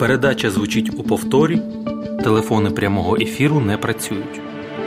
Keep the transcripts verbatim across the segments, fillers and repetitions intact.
Передача звучить у повторі, телефони прямого ефіру не працюють.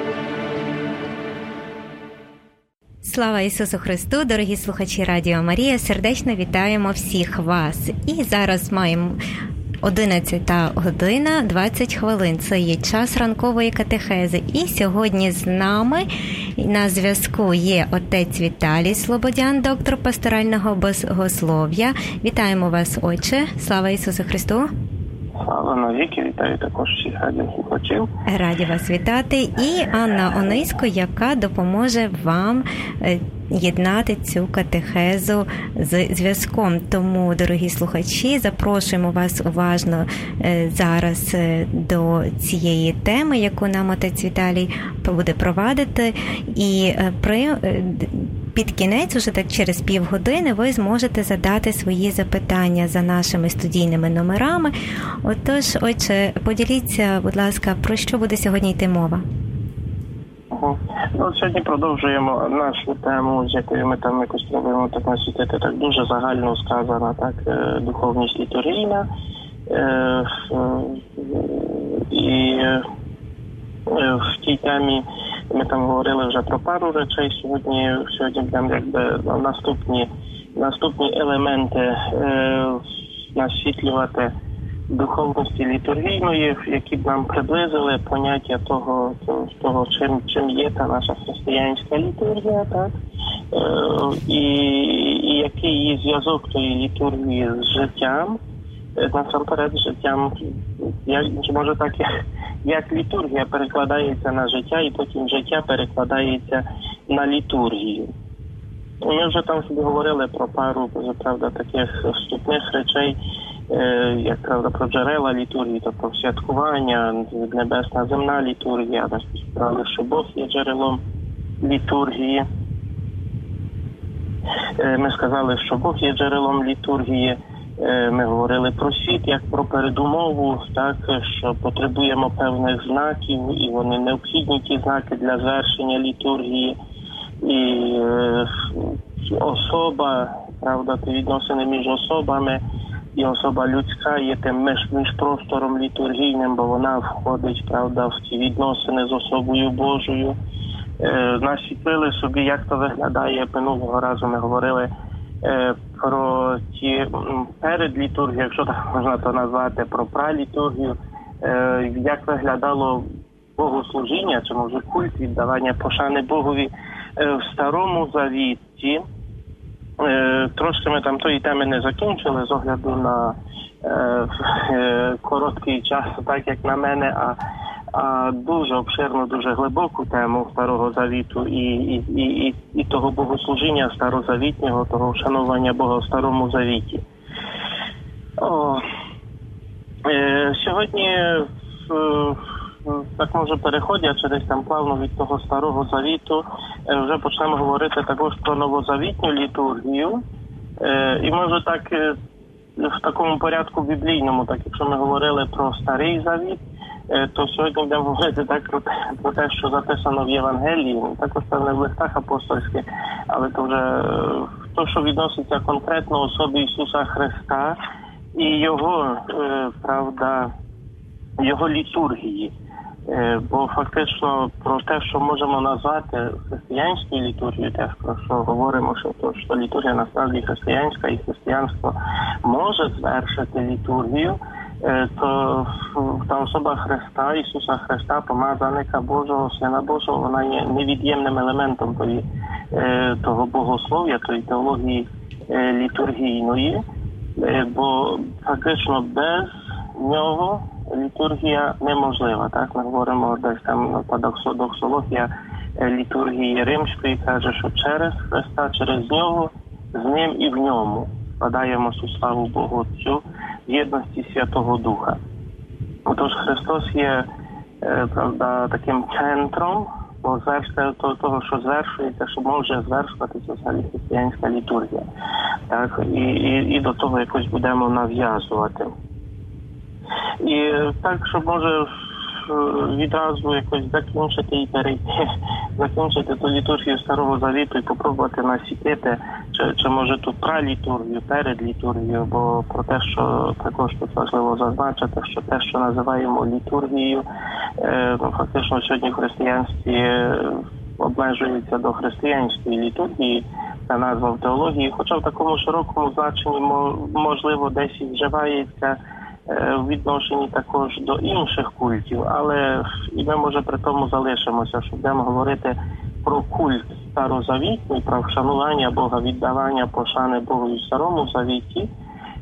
Слава Ісусу Христу, дорогі слухачі Радіо Марія, сердечно вітаємо всіх вас. І зараз маємо одинадцята година двадцять хвилин. Це є час ранкової катехези. І сьогодні з нами на зв'язку є отець Віталій Слободян, доктор пасторального богослов'я. Вітаємо вас, отче. Слава Ісусу Христу. Слава навіки, вітаю також всіх радіослухачів. Раді вас вітати. І Анна Онисько, яка допоможе вам єднати цю катехезу з зв'язком. Тому, дорогі слухачі, запрошуємо вас уважно зараз до цієї теми, яку нам отець Віталій буде провадити. І при... під кінець, уже так через півгодини, ви зможете задати свої запитання за нашими студійними номерами. Отож, отче, поділіться, будь ласка, про що буде сьогодні йти мова? Ну, сьогодні продовжуємо нашу тему, з якою ми там якось пробуємо так насвітити, так дуже загально сказана, так, духовність літургійна. І в тій темі ми там говорили вже про пару речей. Сьогодні, сьогодні будемо якби наступні, наступні елементи е, насвітлювати духовності літургійної, які б нам приблизили поняття того, того чим, чим є та наша християнська літургія, так? Е, і, і який є зв'язок тої літургії з життям, насамперед з життям, як, може так, як, як літургія перекладається на життя, і потім життя перекладається на літургію. Ми вже там собі говорили про пару, правда, таких вступних речей, як, правда, про джерела літургії, тобто святкування, небесна земна літургія, ми сказали, що Бог є джерелом літургії. Ми сказали, що Бог є джерелом літургії. Ми говорили про світ як про передумову, так, що потребуємо певних знаків, і вони необхідні, ті знаки для звершення літургії. І е, особа, правда, ті відносини між особами, і особа людська є тим між, між простором літургійним, бо вона входить, правда, в ті відносини з особою Божою. Е, насвітлили собі, як то виглядає. Минулого разу ми говорили е, про ті перед літургією, якщо так можна то назвати, про пралітургію, е, як виглядало богослужіння, чи може культ віддавання пошани Богові е, в Старому Завіті. Е, трошки ми там тої теми не закінчили з огляду на е, е, короткий час, так як на мене, а, а дуже обширну, дуже глибоку тему Старого Завіту і, і, і, і, і того богослужіння старозавітнього, того вшанування Бога в Старому Завіті. О, е, сьогодні е, так може переходячи десь там плавно від того Старого Завіту, вже почнемо говорити також про новозавітню літургію. І може так в такому порядку біблійному, так якщо ми говорили про Старий Завіт, то сьогодні будемо говорити так про те, про те, що записано в Євангелії, також певне в листах апостольських, але то вже то, що відноситься конкретно особі Ісуса Христа і Його, правда, Його літургії. Бо фактично про те, що можемо назвати християнською літургією, теж про що говоримо, що, то, що літургія насправді християнська і християнство може звершити літургію, то та особа Христа, Ісуса Христа, помазаника Божого, Сина Божого, вона є невід'ємним елементом тої, того богослов'я, тої теології літургійної, бо фактично без нього літургія неможлива. Так, ми говоримо десь там доксологія літургії римської, каже, що через Христа, через нього, з ним і в ньому вкладаємо всю славу Богу Отцю в єдності Святого Духа. Отож, Христос є, правда, таким центром того, що звершується, що може звершуватися взагалі християнська літургія. Так, і, і, і до того якось будемо нав'язувати. І так, щоб може відразу якось закінчити і перейти закінчити ту літургію Старого Завіту і попробувати насітити, чи, чи може тут пралітургію, перед літургією, бо про те, що також тут важливо зазначити, що те, що називаємо літургією, е, ну, фактично сьогодні в християнстві обмежується до християнської літургії, та назва в теології, хоча в такому широкому значенні, можливо, десь і вживається в відношенні також до інших культів, але і ми, може, при тому залишимося, що будемо говорити про культ старозавітній, про вшанування Бога, віддавання пошани Богу в Старому Завіті,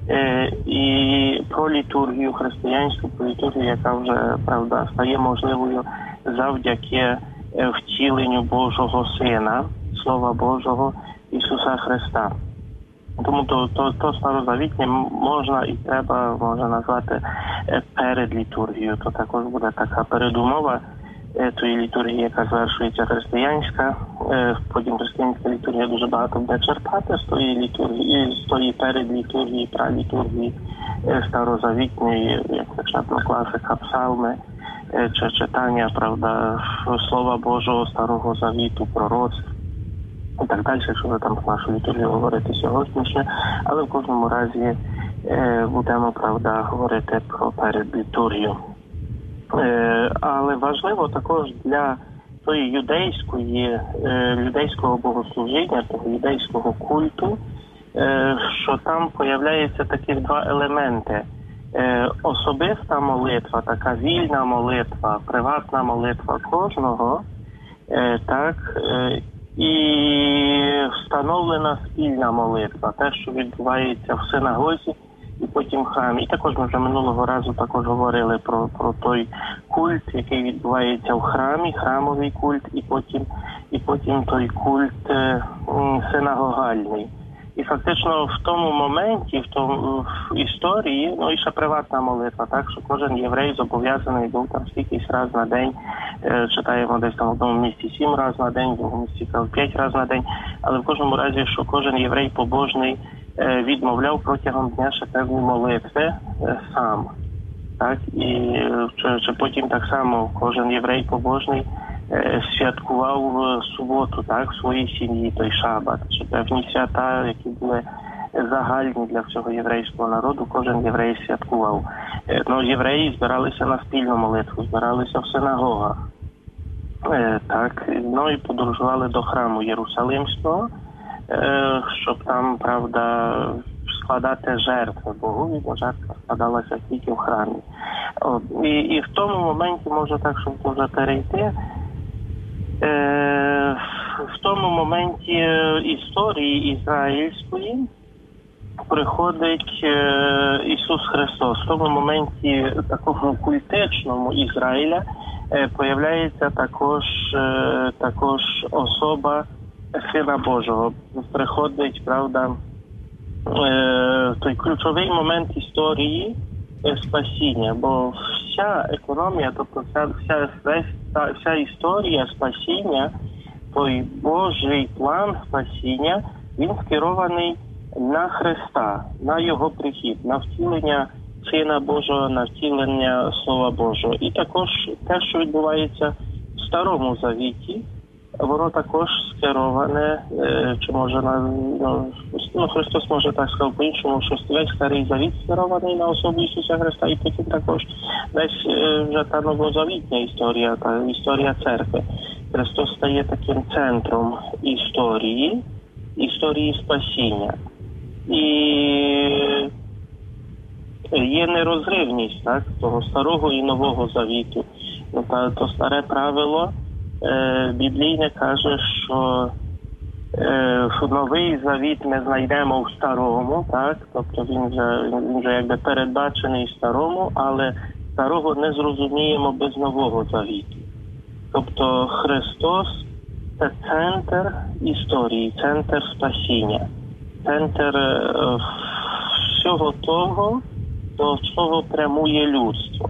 і про літургію християнську, про літургію, яка вже, правда, стає можливою завдяки втіленню Божого Сина, Слова Божого Ісуса Христа. Тому то, то, то старозавітнє можна і треба, можна назвати перед літургією. То також буде така передумова тої літургії, яка завершується християнська. Потім християнська літургія дуже багато буде черпати з тої літургії, з тої перед літургії, пралітургії старозавітньої, як початна класика, псалми, чи читання, правда, Слова Божого, Старого Завіту, пророцтв. І так далі, якщо ви там про нашу літургію говорити сьогоднішнє, але в кожному разі е, будемо, правда, говорити про передлітургію. Е, але важливо також для тої юдейської, е, юдейського богослужіння, того юдейського культу, е, що там появляються такі два елементи. Е, особиста молитва, така вільна молитва, приватна молитва кожного, е, так, е, і встановлена спільна молитва, те, що відбувається в синагозі і потім в храмі. І також ми вже минулого разу також говорили про, про той культ, який відбувається в храмі, храмовий культ, і потім, і потім той культ е, синагогальний. І фактично в тому моменті, в тому в історії, ну і ще приватна молитва, так, що кожен єврей зобов'язаний був там скількись раз на день, е, читаємо десь там в одному місці сім раз на день, в другому місці п'ять раз на день, але в кожному разі, що кожен єврей побожний е, відмовляв протягом дня ще певні молитви е, сам. Так, і чи, чи потім так само кожен єврей побожний святкував суботу, так, в своїй сім'ї, той шабат, чи певні свята, які були загальні для всього єврейського народу, кожен єврей святкував. Ну, євреї збиралися на спільну молитву, збиралися в синагогах, так, ну і подорожували до храму Єрусалимського, щоб там, правда, складати жертви Богу, бо жертва складалася тільки в храмі. І, і в тому моменті, може так, щоб вже перейти, Е, в тому моменті історії ізраїльської приходить е, Ісус Христос. В тому моменті такого культичному Ізраїля е, появляється також, е, також особа Сина Божого. Приходить, правда, е, той ключовий момент історії спасіння, бо вся економія, тобто вся, вся, вся, вся історія спасіння, той Божий план спасіння, він скерований на Христа, на Його прихід, на втілення Сина Божого, на втілення Слова Божого. І також те, що відбувається в Старому Завіті, воно також скероване, чи може на, ну, ну, Христос може так сказати по-іншому, що весь Старий Завіт скерований на особу Ісуса Христа, і потім також десь вже та новозавітня історія, та історія церкви. Христос стає таким центром історії, історії спасіння. І є нерозривність, так, того Старого і Нового Завіту. Ну, та, то старе правило Е, біблійне каже, що е, Новий Завіт ми знайдемо в Старому, так, тобто він вже, він вже якби передбачений в Старому, але Старого не зрозуміємо без Нового Завіту. Тобто Христос – це центр історії, центр спасіння, центр е, всього того, до чого прямує людство.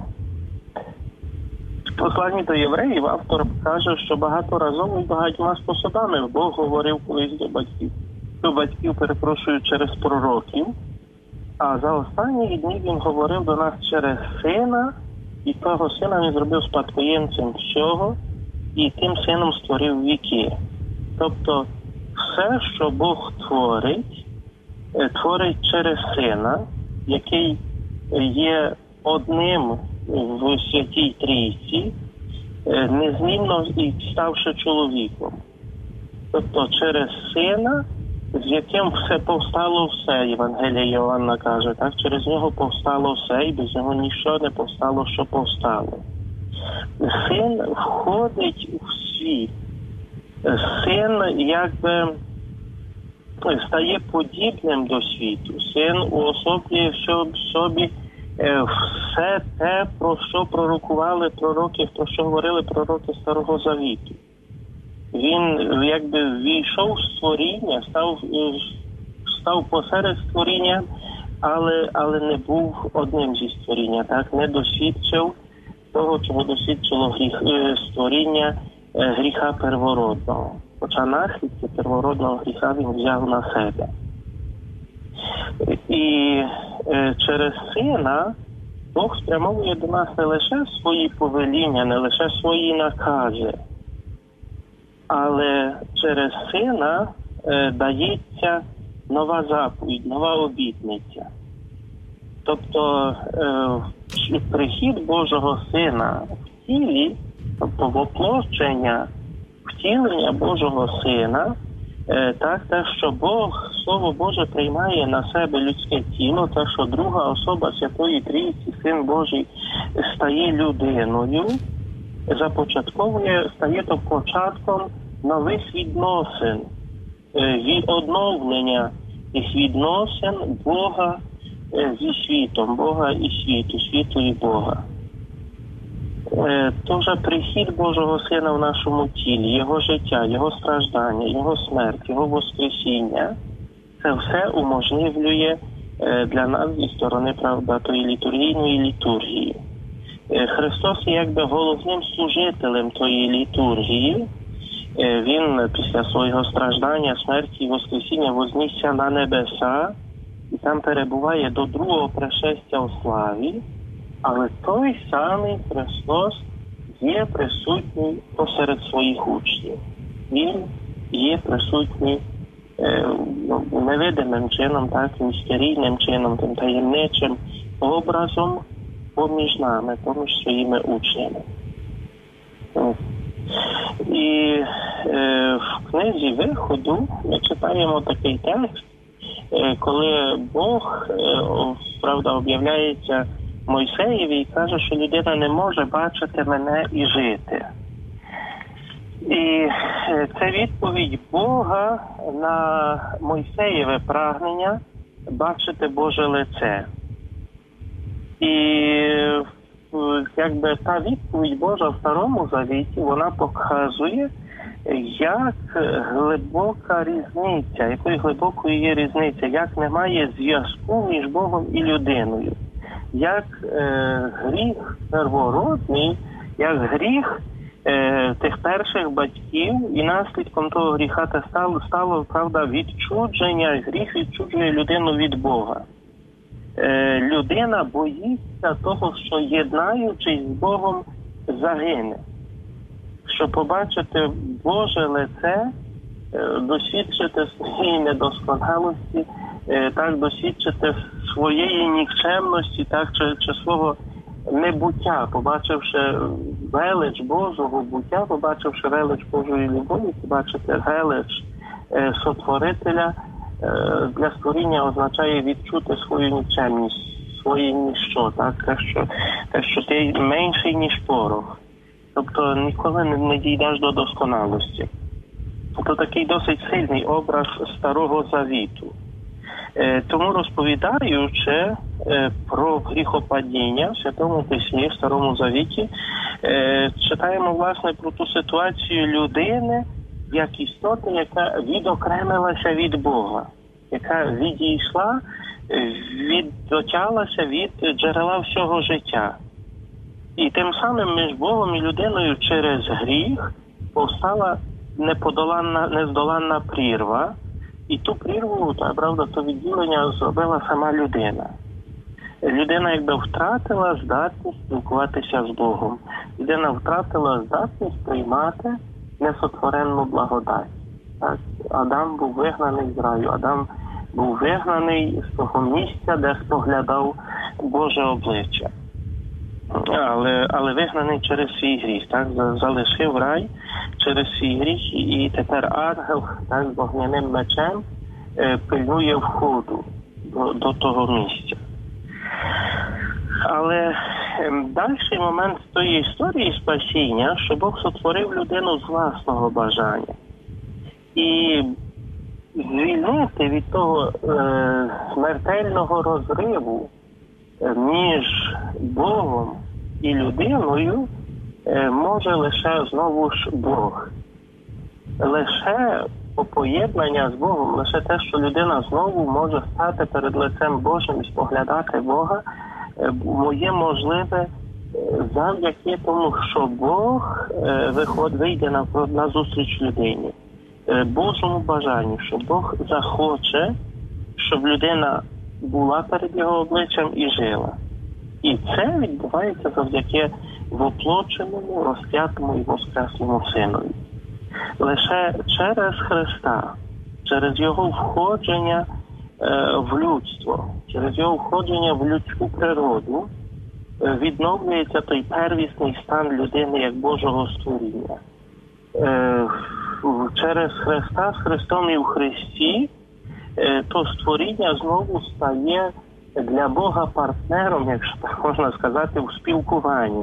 В посланні до євреїв автор каже, що багаторазово і багатьма способами Бог говорив колись до батьків. До батьків, перепрошую, через пророків. А за останні дні він говорив до нас через Сина, і того Сина він зробив спадкоємцем всього, і тим сином створив віки. Тобто все, що Бог творить, творить через сина, який є одним в Святій Трійці, незмінно і ставши чоловіком. Тобто через сина, з яким все повстало все, Євангелія Йоанна каже, так? Через нього повстало все, і без нього ніщо не повстало, що повстало. Син входить в світ. Син якби стає подібним до світу. Син уособлює в собі все те, про що пророкували пророки, про що говорили пророки Старого Завіту. Він якби війшов в створіння, став, став посеред створіння, але, але не був одним зі створіння, так? Не досвідчив того, чого досвідчило гріх, створіння гріха первородного. Хоча наслідки первородного гріха він взяв на себе. І е, через сина Бог спрямовує до нас не лише свої повеління, не лише свої накази, але через сина е, дається нова заповідь, нова обітниця. Тобто е, прихід Божого Сина в тілі, тобто воплощення, втілення Божого Сина, е, так, те, що Бог, Слово Боже, приймає на себе людське тіло, те, що друга особа Святої Трійці, Син Божий, стає людиною, започатковує, стає то початком нових відносин, відновлення тих відносин Бога зі світом, Бога і світу, світу і Бога. Тож прихід Божого Сина в нашому тілі, Його життя, Його страждання, Його смерть, Його воскресіння, це все уможливлює для нас зі сторони, правда, тої літургійної літургії. Христос є якби головним служителем тої літургії. Він після свого страждання, смерті і воскресіння вознісся на небеса і там перебуває до другого пришестя у славі, але той самий Христос є присутній посеред своїх учнів. Він є присутній е, невидимим чином, так, містерійним чином, тим таємничим образом поміж нами, поміж своїми учнями. І е, в книзі Виходу ми читаємо такий текст, е, коли Бог, е, правда, об'являється Мойсеєві і каже, що людина не може бачити мене і жити. І е, це відповідь Бога на Мойсеєве прагнення бачити Боже лице. І якби та відповідь Божа в Старому Завіті, вона показує, як глибока різниця, якою глибокою є різниця, як немає зв'язку між Богом і людиною. Як е, гріх первородний, як гріх е, тих перших батьків, і наслідком того гріха те стало, стало, правда, відчудження, гріх відчуджує людину від Бога. Людина боїться того, що, єднаючись з Богом, загине. Щоб побачити Боже лице, досвідчити своєї недосконалості, так, досвідчити своєї нікчемності, так, чи, чи свого небуття, побачивши велич Божого буття, побачивши велич Божої любові, побачити велич Сотворителя, для створіння означає відчути свою нікчемність, своє ніщо, так? Те, що, те, що ти менший, ніж порох. Тобто ніколи не, не дійдеш до досконалості. Тобто такий досить сильний образ Старого Завіту. Е, тому розповідаючи е, про гріхопадіння в Святому Письмі, в Старому Завіті, е, читаємо, власне, про ту ситуацію людини, як істота, яка відокремилася від Бога, яка відійшла, віддотялася від джерела всього життя. І тим самим між Богом і людиною через гріх повстала неподоланна, нездоланна прірва, і ту прірву, та, правда, то відділення зробила сама людина. Людина якби втратила здатність спілкуватися з Богом. людина втратила здатність приймати несотворенну благодать. Так? Адам був вигнаний з раю, Адам був вигнаний з того місця, де споглядав Боже обличчя. Але, але вигнаний через свій гріх, так? Залишив рай через свій гріх, і тепер ангел, так, з вогняним мечем е, пильнує входу до, до того місця. Але дальший момент тої історії спасіння, що Бог сотворив людину з власного бажання. І звільнити від того е, смертельного розриву між Богом і людиною е, може лише знову ж Бог. Лише поєднання з Богом, лише те, що людина знову може стати перед лицем Божим і споглядати Бога, моє можливе завдяки тому, що Бог виход, вийде на, на зустріч людині. Божому бажанню, що Бог захоче, щоб людина була перед його обличчям і жила. І це відбувається завдяки воплоченому, розп'ятому і воскреслому Синові. Лише через Христа, через його входження в людство, через його входження в людську природу відновлюється той первісний стан людини як Божого створіння. Через Христа, з Христом і в Христі, то створіння знову стає для Бога партнером, якщо так можна сказати, у спілкуванні.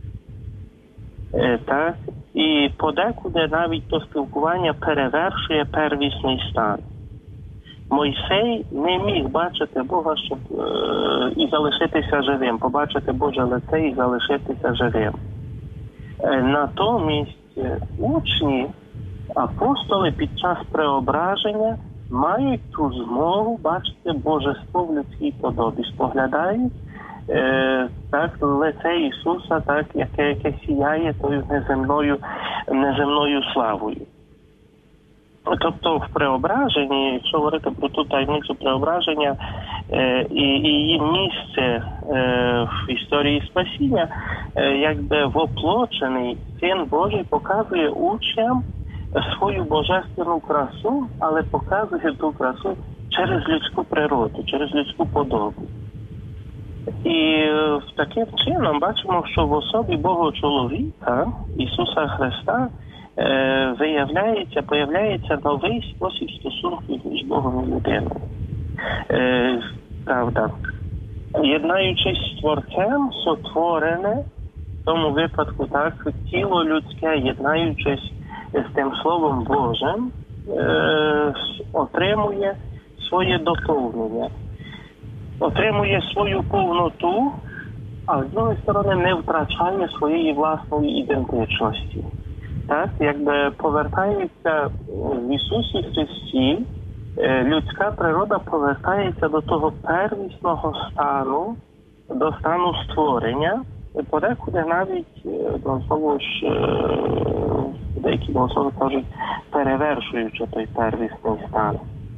Так? І подекуди навіть то спілкування перевершує первісний стан. Мойсей не міг бачити Бога, щоб е, і залишитися живим, побачити Боже лице і залишитися живим. Е, натомість учні, апостоли під час преображення мають ту змогу бачити божество в людській подобі, споглядають е, так, лице Ісуса, так, яке, яке сіяє тою неземною, неземною славою. Тобто в преображенні, якщо говорити про ту таємницю преображення е, і, і її місце е, в історії спасіння, е, якби воплочений Син Божий показує учням свою божественну красу, але показує ту красу через людську природу, через людську подобу. І е, таким чином бачимо, що в особі Бога чоловіка, Ісуса Христа, виявляється, появляється новий спосіб стосунків між Богом і людиною. Е, правда. Єднаючись з Творцем, сотворене, в тому випадку так, тіло людське, єднаючись з тим Словом Божим, е, отримує своє доповнення, отримує свою повноту, а з другої сторони не втрачає своєї власної ідентичності. Так, якби повертається в Ісусі Христі, людська природа повертається до того первісного стану, до стану створення, подекуди навіть, ну, знову ж, деякі богослови кажуть, перевершуючи той первісний стан.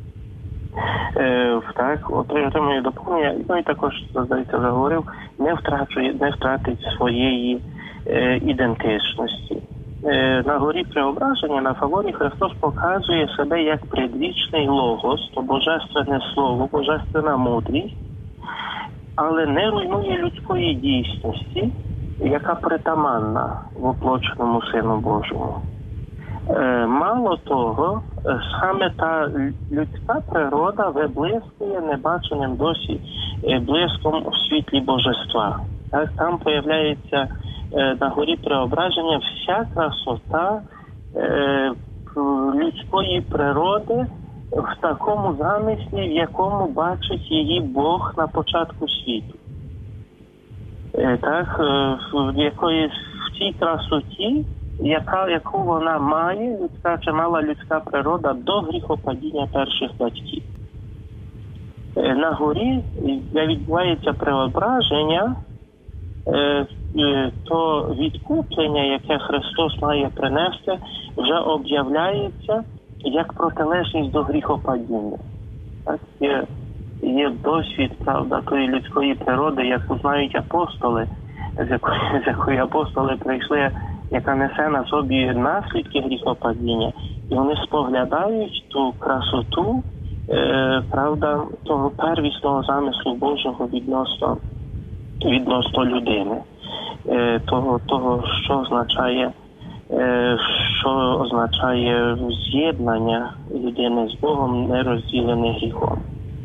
Так, отримує доповнення, ну і також, здається, вже говорив, не втрачує, не втратить своєї е, ідентичності. На горі преображення, на Фаворі, Христос показує себе як предвічний логос, то божественне слово, божественна мудрість, але не руйнує людської дійсності, яка притаманна воплоченому Сину Божому. Мало того, саме та людська природа виблискує небаченим досі блиском у світлі божества. Там появляється на горі преображення вся красота е, людської природи в такому замислі, в якому бачить її Бог на початку світу. Е, так, е, в якоїсь в цій красоті, яка, яку вона має, людська чи мала людська природа до гріхопадіння перших батьків. Е, на горі, де відбувається преображення, е, то відкуплення, яке Христос має принести, вже об'являється як протилежність до гріхопадіння. Так, є, є досвід, правда, тої людської природи, яку знають апостоли, з якої, з якої апостоли прийшли, яка несе на собі наслідки гріхопадіння, і вони споглядають ту красоту, е, правда, того первісного замислу Божого відносно, відносно людини, е, того, того, що означає, е, що означає з'єднання людини з Богом, не розділене гріхом.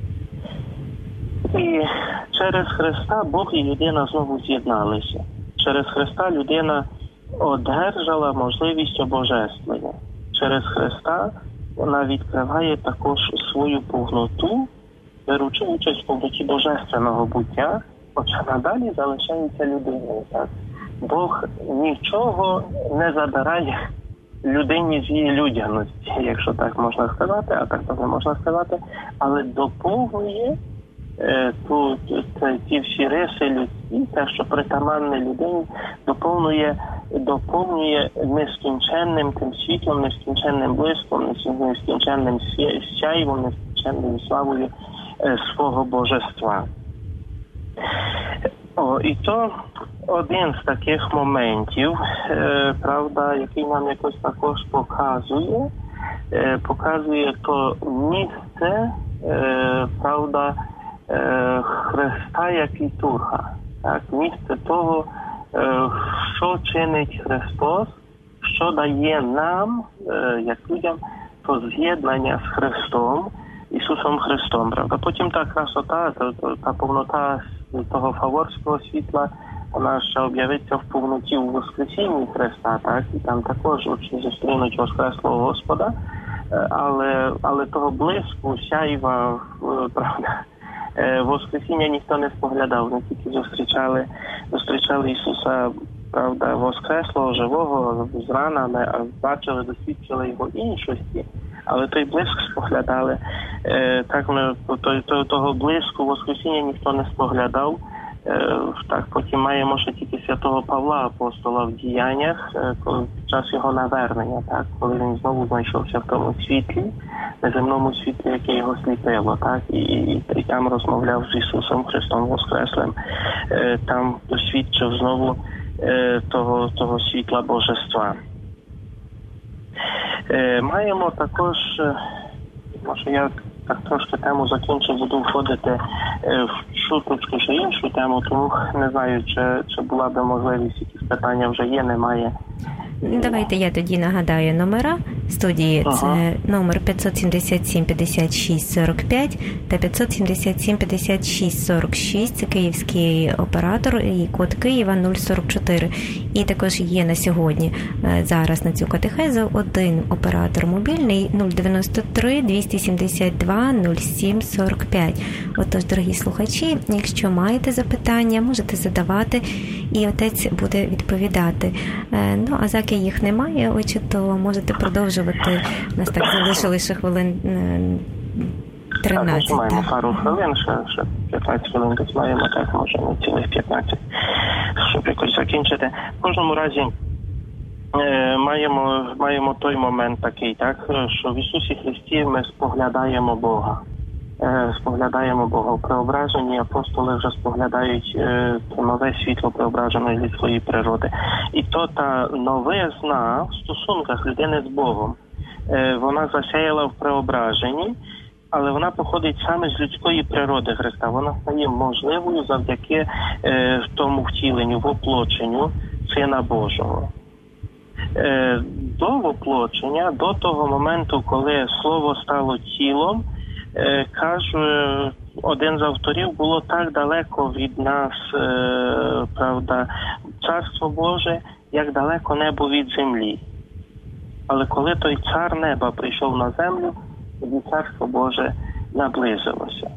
І через Христа Бог і людина знову з'єдналися. Через Христа людина одержала можливість обожествлення. Через Христа вона відкриває також свою повноту, беручи участь в повноті божественного буття, хоча надалі залишається людиною. Так? Бог нічого не забирає людині з її людяності, якщо так можна сказати, а так не можна сказати, але доповнює Тут ті всі риси людські, те, що притаманне людині, доповнює, доповнює нескінченним тим світлом, нескінченним блиском, нескінченним сяйвом, нескінченною славою свого божества. О, і то один з таких моментів, е, правда, який нам якось також показує, е, показує то місце, е, правда, Христа як літурга, так, місце того, що чинить Христос, що дає нам, як людям, то з'єднання з Христом, Ісусом Христом, правда. Потім та красота, та, та повнота того фаворського світла, вона ще об'явиться в повноті у Воскресінні Христа, так, і там також учні зустрінуть Воскреслого Господа, але, але того блиску, сяйва, правда, Воскресіння ніхто не споглядав, вони тільки зустрічали, зустрічали Ісуса, правда, Воскреслого, живого, з ранами, а бачили, досвідчили Його іншості, але той блиск споглядали. Так, ми, той, того блиску Воскресіння ніхто не споглядав. Так, потім маємо ще тільки святого Павла, апостола, в діяннях, коли, під час його навернення, так, коли він знову знайшовся в тому світлі, неземному світлі, яке його сліпило, так, і, і, і там розмовляв з Ісусом Христом Воскреслим, там досвідчив знову того, того світла Божества. Маємо також, може я так трошки тему закінчу, буду входити в шуточку чи іншу тему, тому не знаю, чи, чи була би можливість, якісь питання вже є, немає. Давайте я тоді нагадаю номера студії. Ага. Це номер п'ятсот сімдесят сім п'ятдесят шість сорок п'ять та п'ятсот сімдесят сім п'ятдесят шість сорок шість. Це київський оператор і код Києва нуль сорок чотири. І також є на сьогодні зараз на цю катехезу один оператор мобільний нуль дев'яносто три двісті сімдесят два нуль сім сорок п'ять. Отож, дорогі слухачі, якщо маєте запитання, можете задавати, і отець буде відповідати. Ну, а заки їх немає, отче, то можете продовжувати. У нас так залишилося хвилин тринадцять. Так, маємо пару хвилин, ще, ще п'ятнадцять хвилин десь маємо, так, може, не цілих п'ятнадцять, щоб якось закінчити. В кожному разі е, маємо, маємо той момент такий, так, що в Ісусі Христі ми споглядаємо Бога. Споглядаємо Бога. В преображенні апостоли вже споглядають е, нове світло преображеної людської природи. І то та новизна в стосунках людини з Богом, е, вона засяяла в преображенні, але вона походить саме з людської природи Христа. Вона стає можливою завдяки е, тому втіленню, воплоченню Сина Божого. Е, до воплочення, до того моменту, коли Слово стало тілом, каже один з авторів, було так далеко від нас, правда, Царство Боже, як далеко небо від землі. Але коли той цар неба прийшов на землю, тоді Царство Боже наблизилося.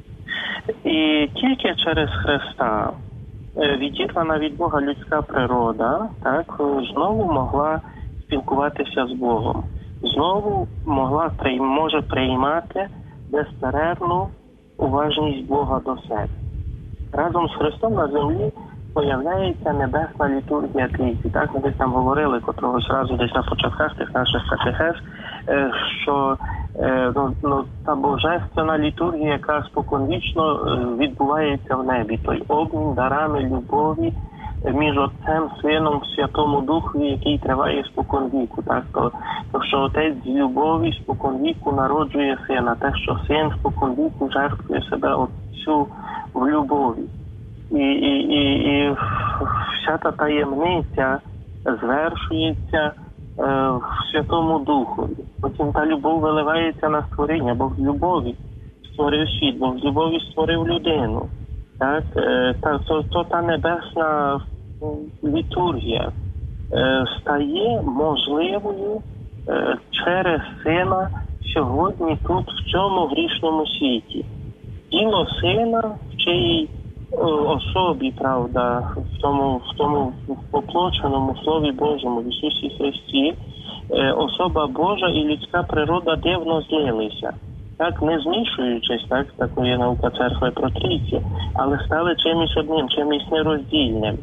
І тільки через Христа відірвана від Бога людська природа, так, знову могла спілкуватися з Богом. Знову могла, може приймати безперервну уважність Бога до себе. Разом з Христом на землі появляється небесна літургія трійці. Так, ми десь там говорили котрогось разу десь на початках тих наших катехез, що ну, ну, та божественна літургія, яка споконвічно відбувається в небі. Той обмін дарами любові між Отцем, Сином, Святому Духу, який триває споконвіку. Так? То, то, що Отець з любові споконвіку народжує Сина, те, що Син споконвіку жертвує себе Отцю в любові. І, і, і, і вся та таємниця звершується е, в Святому Духові. Потім та любов виливається на створіння, Бог з любові створив світ, Бог з любові створив людину. Так? Е, та, то, то та небесна літургія е, стає можливою е, через Сина сьогодні тут, в цьому грішному світі. Тіло Сина в чиїй особі, правда, в тому, в тому поплоченому Слові Божому, в Ісусі Христі, особа Божа і людська природа дивно злилися. Так, не змішуючись, так, такої наука церкви про трійці, але стали чимось одним, чимось нероздільним.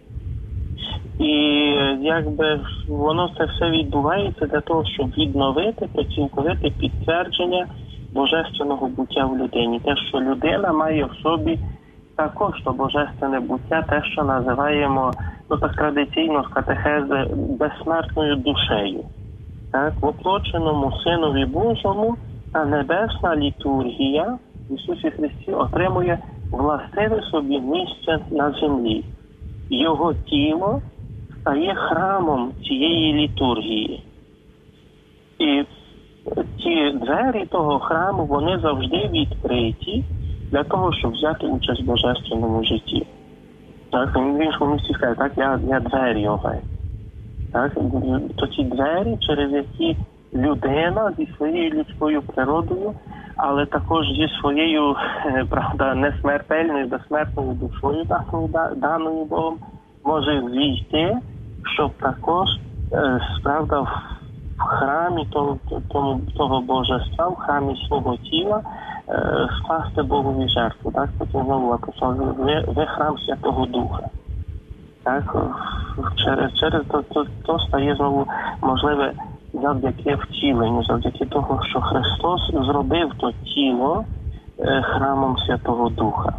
І якби воно це все відбувається для того, щоб відновити, поцілковити підтвердження божественного буття в людині. Те, що людина має в собі також то божественне буття, те, що називаємо, ну так традиційно з катехези, безсмертною душею. Так, в оплоченому Синові Божому та небесна літургія в Ісусі Христі отримує властиве собі місце на землі. Його тіло стає храмом цієї літургії. І ті двері того храму, вони завжди відкриті для того, щоб взяти участь в божественному житті. Так, в іншому місці скаже, так, я, я двері його. Так, то ті двері, через які людина зі своєю людською природою, але також зі своєю, правда, несмертельною, безсмертною душою, даною, даною Богом, може війти, щоб також, правда, в храмі того, того, того божества, в храмі свого тіла, скласти Богові жертву. Так, потім знову апостол, ви, ви храм Святого Духа. Так, через, через то, то, то стає знову можливе завдяки втіленню, завдяки того, що Христос зробив то тіло храмом Святого Духа.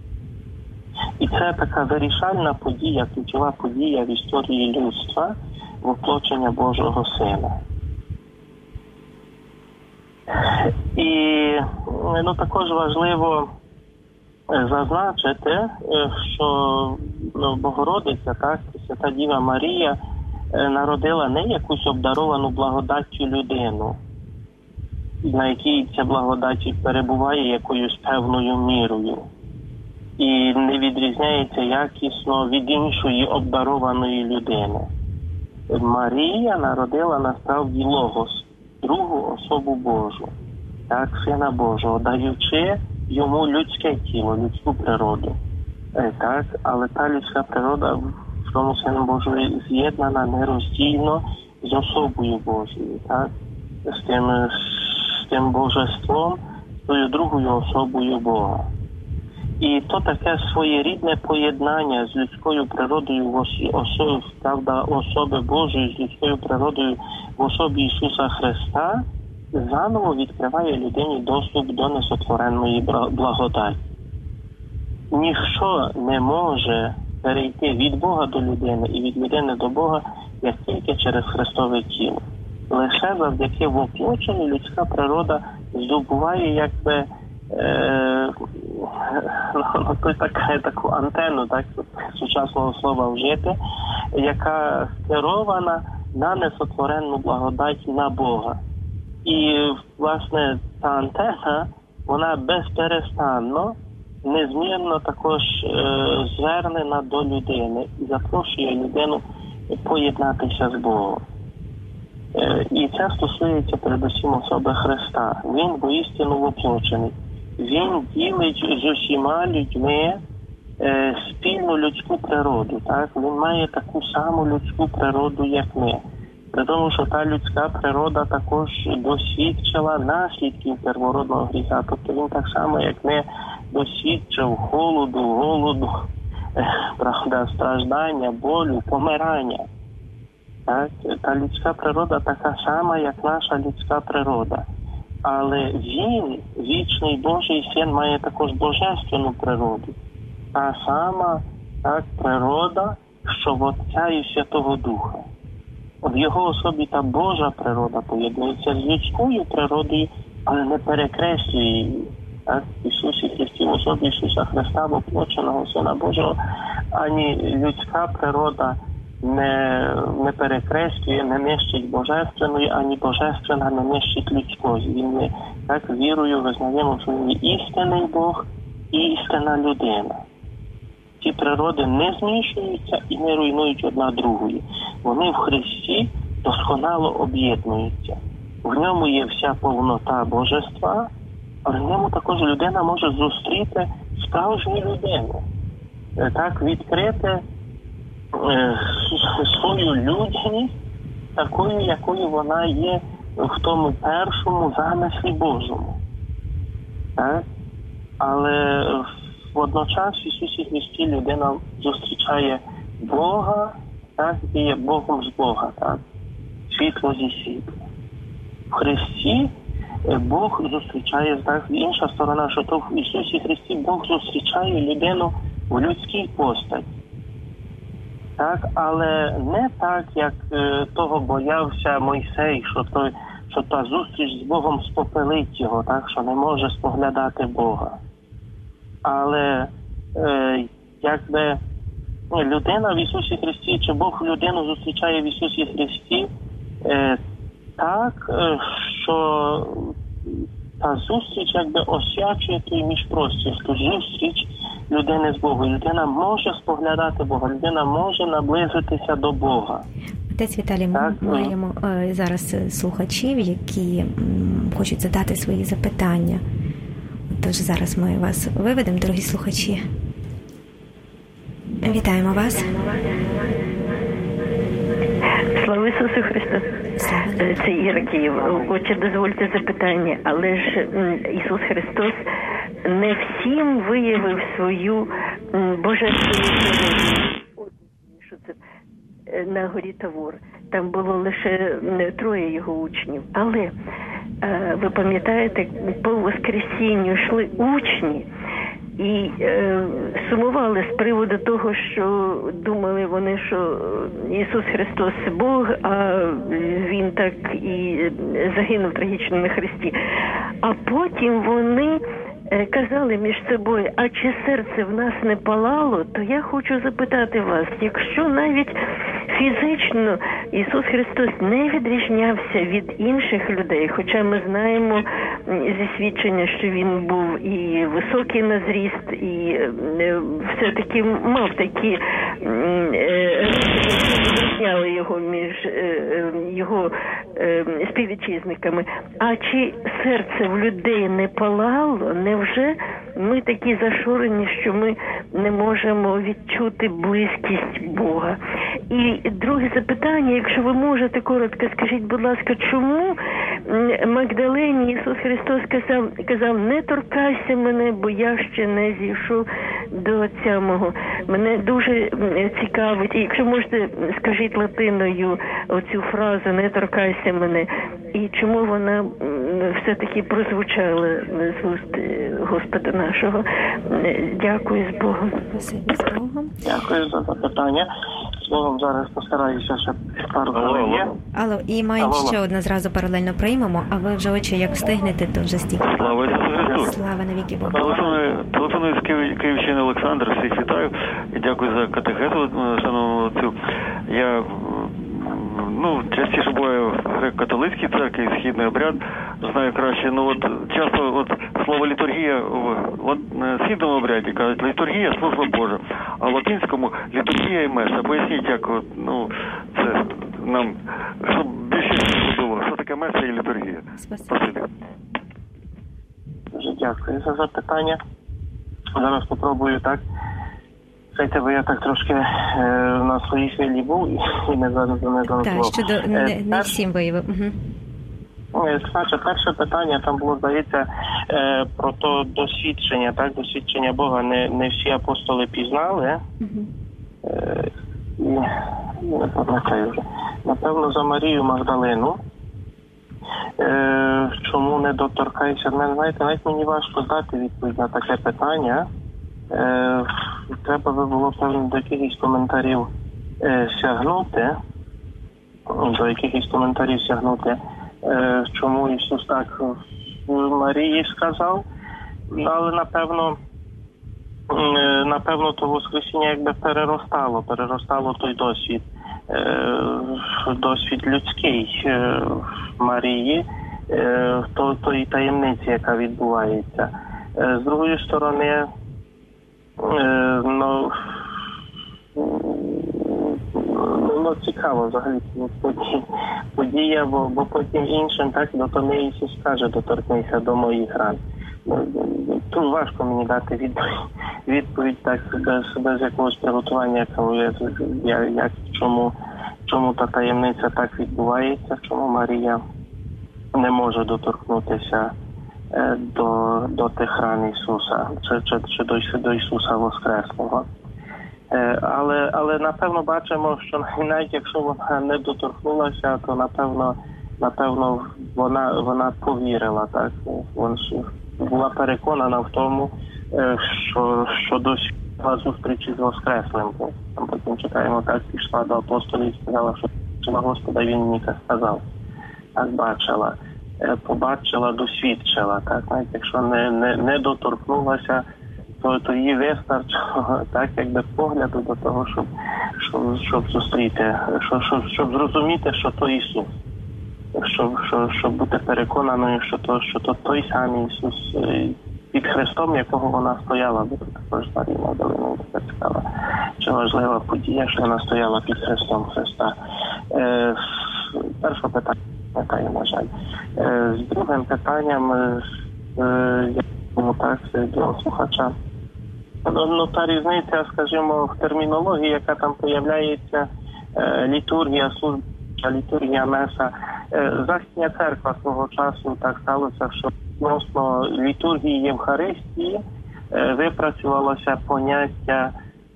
І це така вирішальна подія, ключова подія в історії людства, воплочення Божого Сина. І ну, також важливо зазначити, що ну, Богородиця, так, Свята Діва Марія, народила не якусь обдаровану благодаттю людину, на якій ця благодать перебуває якоюсь певною мірою і не відрізняється якісно від іншої обдарованої людини. Марія народила насправді Логос, другу особу Божу, так, Сина Божого, даючи йому людське тіло, людську природу. Так, але та людська природа в тому Сину Божому з'єднана нероздільно з особою Божою, так, з тим, з тим божеством, з тою другою особою Бога. І то таке своєрідне поєднання з людською природою в особі, правда, особи Божої з людською природою в особі Ісуса Христа заново відкриває людині доступ до несотвореної благодаті. Ніщо не може перейти від Бога до людини і від людини до Бога, як тільки через Христове тіло. Лише завдяки воплоченню людська природа здобуває якби е, ну, то так, таку антенну, так, сучасного слова вжити, яка скерована на несотворену благодать на Бога. І, власне, та антенна, вона безперестанно, незмірно також е, звернена до людини і запрошує людину поєднатися з Богом. Е, і це стосується передусім особи Христа. Він воістину воплочений. Він ділить з усіма людьми е, спільну людську природу. Так? Він має таку саму людську природу, як ми. При тому, що та людська природа також досвідчила наслідків первородного гріха. Тобто він так само, як ми, досвідчив холоду, голоду, правда, страждання, болю, помирання. Так? Та людська природа така сама, як наша людська природа. Але він, вічний Божий Син, має також божественну природу. Та сама, так, природа що в Отця і Святого Духа. В його особі та Божа природа поєднується з людською природою, але не перекреслює її. Так? Ісус і Христі в особі Ісуса Христа, воплоченого Сина Божого, ані людська природа не, не перекреслює, не нищить божественної, ані божественна не нищить людської. Він не, так, вірою визнаємо, що він є істинний Бог і істинна людина. Ці природи не змішуються і не руйнують одна другої. Вони в Христі досконало об'єднуються. В ньому є вся повнота божества, але в ньому також людина може зустріти справжню людину. Так, відкрити е, свою людяність такою, якою вона є в тому першому замислі Божому. Так? Але водночас в Ісусі Христі людина зустрічає Бога, так, і є Богом з Бога, так? Світло зі світла. В Христі Бог зустрічає, так, інша сторона, що то в Ісусі Христі Бог зустрічає людину в людській постаті. Так, але не так, як е, того боявся Мойсей, що, той, що та зустріч з Богом спопелить його, так, що не може споглядати Бога. Але е, якби людина в Ісусі Христі, чи Бог людину зустрічає в Ісусі Христі е, так, е, що та зустріч якби освячує той міжпростір, ту зустріч людини з Богом. Людина може споглядати Бога, людина може наблизитися до Бога. Отець Віталій, ми так, маємо е, зараз слухачів, які м, хочуть задати свої запитання. Тож зараз ми вас виведемо, дорогі слухачі. Вітаємо вас. Слава Ісусу Христу! Це Іра Київ. Отче, дозвольте запитання, але ж Ісус Христос не всім виявив свою божественну що це на горі Тавор. Там було лише троє його учнів. Але ви пам'ятаєте, по Воскресінню йшли учні і е, сумували з приводу того, що думали вони, що Ісус Христос Бог, а Він так і загинув трагічно на хресті. А потім вони казали між собою, а чи серце в нас не палало, то я хочу запитати вас, якщо навіть фізично Ісус Христос не відрізнявся від інших людей, хоча ми знаємо зі свідчення, що Він був і високий на зріст, і все-таки мав такі відрізняли його між його співвітчизниками. А чи серце в людей не палало, невже ми такі зашорені, що ми не можемо відчути близькість Бога? І друге запитання, якщо ви можете коротко, скажіть, будь ласка, чому Магдалені Ісус Христос казав, казав, не торкайся мене, бо я ще не зійшов до Отця мого. Мене дуже цікавить, і якщо можете, скажіть латиною оцю фразу «не торкайся мене», і чому вона все-таки прозвучала з уст Господа нашого. Дякую, з Богом. З Богом. Дякую за запитання. З Богом зараз постараюся ще пару хвилин є. Алло, і маємо Алло. ще одне зразу паралельно приймемо, а ви вже, очі, як встигнете, то вже стільки. Слава Ісусу Христу! Слава навіки Богу! Телефоную, телефоную з Київ, Київщини Олександр, всіх вітаю і дякую за катехезу, шановному отцю. Я ну, частіше буваю в греко-католицькій церкві, східний обряд, знаю краще, ну от часто от слово літургія в східному обряді кажуть, літургія – служба Божа, а в латинському літургія і меса. Поясніть, як от, ну, це нам, щоб більше було, що таке меса і літургія. Спасибо. Дуже дякую за запитання. Зараз попробую, так. Знаєте, бо я так трошки е, на своїй хвилі був і не зараз не занесло. Так, щодо не, не всім виявив. Угу. Значить, перше питання там було, здається, е, про то досвідчення, так, досвідчення Бога не, не всі апостоли пізнали. Угу. Е, не пам'ятаю вже. Напевно, за Марію Магдалину. Е, чому не доторкається? Знаєте, навіть мені важко дати відповідь на таке питання. Е, треба би було, певно, до якихось коментарів сягнути, до якихось коментарів сягнути, чому Ісус так Марії сказав, але напевно, напевно, то Воскресіння якби переростало, переростало той досвід, досвід людський Марії, то, тої таємниці, яка відбувається. З другої сторони, ну, ну цікаво взагалі подія, бо, бо потім іншим, так, доторкни Ісус каже, доторкнися до моїх ран. Тут важко мені дати відповідь, відповідь так, без, без якогось приготування, як, як, чому, чому та таємниця так відбувається, чому Марія не може доторкнутися до, до тих ран Ісуса, чи, чи, чи до, до Ісуса Воскреслого. Але, але напевно бачимо, що навіть якщо вона не доторкнулася, то напевно, напевно вона, вона повірила, так? Вона була переконана в тому, що, що досягла зустрічі з Воскреслим. Там потім читаємо, так, пішла до апостолів і сказала, що бачила Господа, він мені так сказав. Так бачила, побачила, досвідчила, так? Навіть якщо не, не, не доторкнулася, то, то їй вистачило, так, якби погляду до того, щоб, щоб, щоб зустріти, щоб, щоб, щоб зрозуміти, що то Ісус. Щоб, щоб, щоб бути переконаною, що то, що то той самий Ісус під Христом, якого вона стояла, бо тут також Марія Магдалина така цікава, чи важлива подія, що вона стояла під Христом Христа. Е, перше питання, яке, на жаль. Е, з другим питанням, е, я думаю, так, до слухача. Ну, та різниця, скажімо, в термінології, яка там появляється, е, літургія, служба, літургія меса. Західня церква свого часу так сталося, що відносно літургії Євхаристії випрацювалося поняття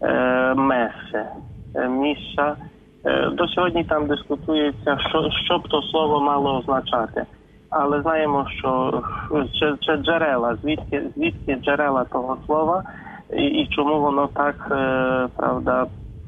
меси, місця. До сьогодні там дискутується, що, що б то слово мало означати. Але знаємо, що чи, чи джерела, звідки, звідки джерела того слова і, і чому воно так, правда,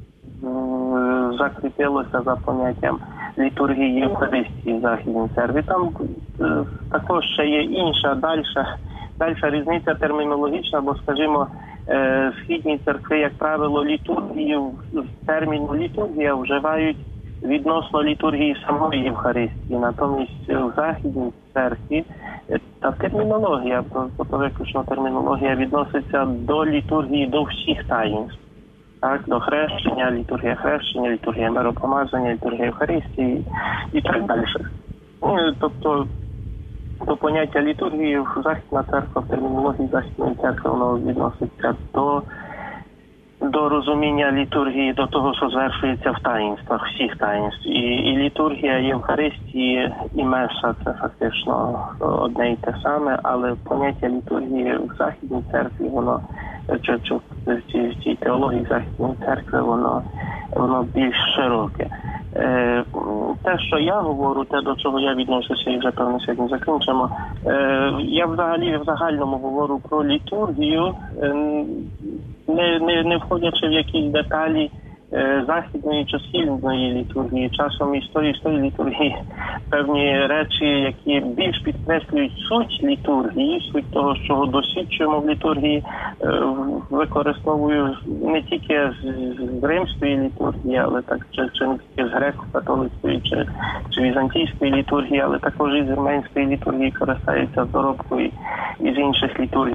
закріпилося за поняттям літургії Євхаристії в Західній церкві. Там е, також ще є інша, дальша, дальша різниця термінологічна, бо, скажімо, е, в Східній церкві, як правило, літургію, терміну літургія вживають відносно літургії самої Євхаристії. Натомість в Західній церкві та термінологія, просто виключно термінологія відноситься до літургії, до всіх таїнств. Так, до хрещення, літургія хрещення, літургія миропомазання, літургія Євхаристії і так далі. Тобто до поняття літургії Західна церква, в термінології Західної церкви, воно відноситься до, до розуміння літургії, до того, що звершується в таїнствах, всіх таїнств. І, і літургія Євхаристії і меса – це фактично одне і те саме, але поняття літургії в Західній церкві, воно чи, чи в цій, цій теології Західної церкви, воно, воно більш широке. Е, те, що я говорю, те, до чого я відношуся, і вже, певно, сьогодні закінчимо, е, я взагалі в загальному говорю про літургію, е, не, не, не входячи в якісь деталі е, західної чи східної літургії. Часом із тої, з тої літургії певні речі, які більш підкреслюють суть літургії, суть того, що досвідчуємо в літургії, е, використовую не тільки з, з римської літургії, але так, чи, чи не тільки з греко-католицької, чи, чи візантійської літургії, але також і з вірменської літургії користаються доробкою і з інших літургій.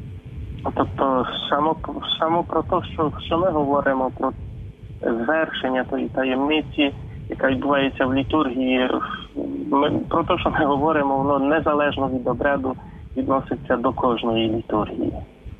Тобто само, само про те, що, що ми говоримо про звершення тої таємниці, яка відбувається в літургії, ми, про те, що ми говоримо, воно незалежно від обряду відноситься до кожної літургії.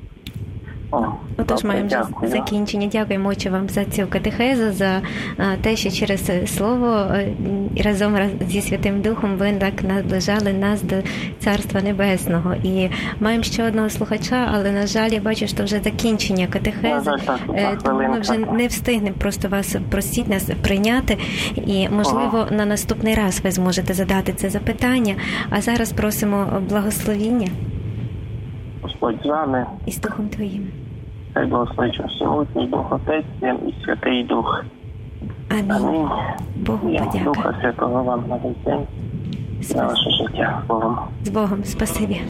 О, Отож, маємо вже закінчення. Дякуємо, отче, вам за цю катехезу, за те, що через слово разом зі Святим Духом ви так наближали нас до Царства Небесного. І маємо ще одного слухача, але, на жаль, я бачу, що вже закінчення катехези, тому ми вже не встигнемо просто вас просіть нас прийняти. І, можливо, ага. на наступний раз ви зможете задати це запитання. А зараз просимо благословіння. Господь з вами. І з Духом Твоїм. Хай благословить всемогутній Бог Отець і Святий Дух. Амінь. Амінь. Богу І подяка. Духа Святого вам на весь день, на ваше життя. Богом. З Богом. Спасибі.